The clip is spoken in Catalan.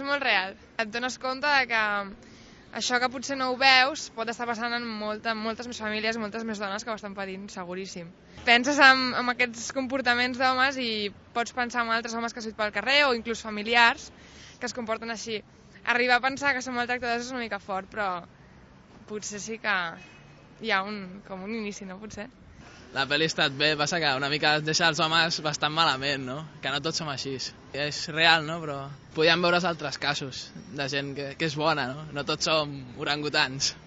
És molt real. Et dones compte de que això que potser no ho veus pot estar passant en moltes més famílies, moltes més dones que ho estan patint, seguríssim. Penses en aquests comportaments d'homes i pots pensar en altres homes que has vist pel carrer o inclús familiars que es comporten així. Arribar a pensar que són maltractadors és una mica fort, però potser sí que hi ha com un inici, no? Potser. La pel·li ha estat bé, passa que una mica deixa els homes bastant malament, no? Que no tots som així. És real, no? Però podíem veure's altres casos de gent que és bona, no? No tots som orangutans.